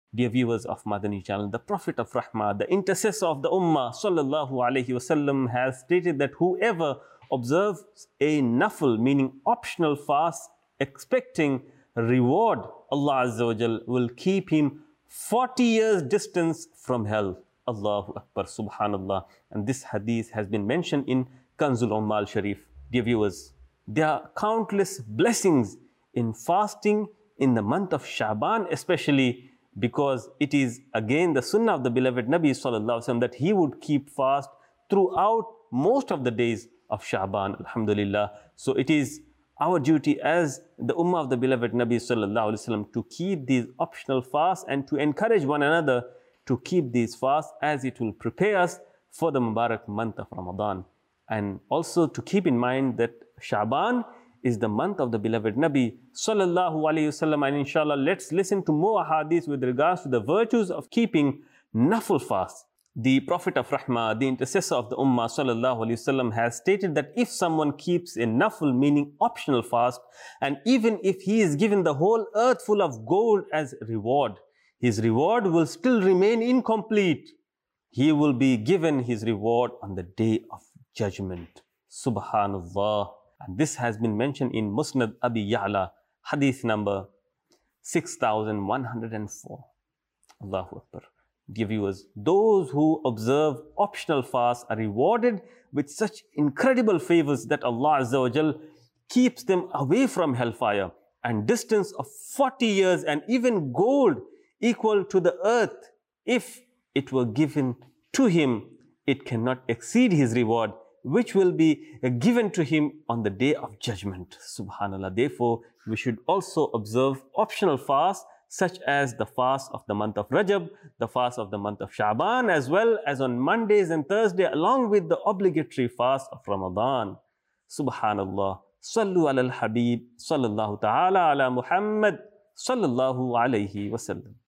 Dear viewers of Madani channel, the Prophet of Rahmah, the intercessor of the Ummah, sallallahu alaihi wasallam, has stated that whoever observes a nafil, meaning optional fast, expecting reward, Allah Azza wa Jal will keep him 40 years distance from hell. Allahu Akbar, Subhanallah. And this hadith has been mentioned in Kanzul Ummal Sharif. Dear viewers, there are countless blessings in fasting in the month of Sha'ban, especially because it is again the sunnah of the beloved Nabi sallallahu alaihi wasallam that he would keep fast throughout most of the days of Sha'ban, alhamdulillah. So it is our duty as the ummah of the beloved Nabi sallallahu alaihi wasallam to keep these optional fasts and to encourage one another to keep these fasts, as it will prepare us for the Mubarak month of Ramadan. And also to keep in mind that Sha'ban is the month of the beloved Nabi sallallahu alaihi wasallam, and inshallah let's listen to more hadiths with regards to the virtues of keeping nafil fast. The Prophet of Rahmah, the intercessor of the Ummah sallallahu alaihi wasallam, has stated that if someone keeps a nafil, meaning optional fast, and even if he is given the whole earth full of gold as reward, his reward will still remain incomplete. He will be given his reward on the day of judgment. Subhanallah. And this has been mentioned in Musnad Abi Ya'la, hadith number 6104. Allahu Akbar. Dear viewers, those who observe optional fasts are rewarded with such incredible favors that Allah Azza wa Jal keeps them away from hellfire, and distance of 40 years, and even gold equal to the earth, if it were given to him, it cannot exceed his reward, which will be given to him on the day of judgment. Subhanallah. Therefore, we should also observe optional fasts such as the fast of the month of Rajab, the fast of the month of Sha'ban, as well as on Mondays and Thursdays, along with the obligatory fast of Ramadan. Subhanallah. Sallu ala al-Habib, sallallahu ta'ala ala Muhammad, sallallahu alayhi wasallam.